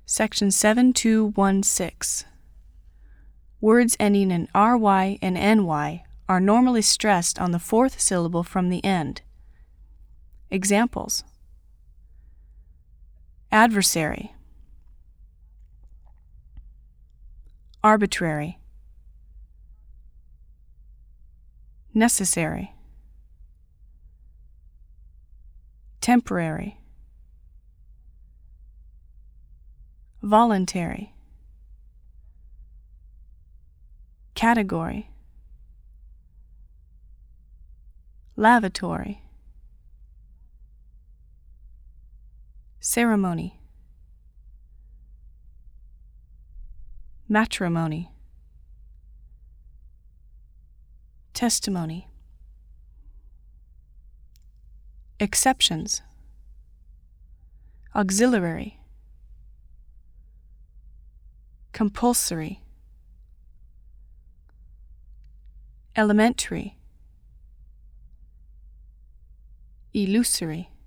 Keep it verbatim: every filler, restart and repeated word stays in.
Section seven two one six. Words ending in ry and ny are normally stressed on the fourth syllable from the end. Examples: adversary, arbitrary, necessary, temporary, voluntary, category, lavatory, ceremony, matrimony, testimony. Exceptions: auxiliary, compulsory, elementary, illusory.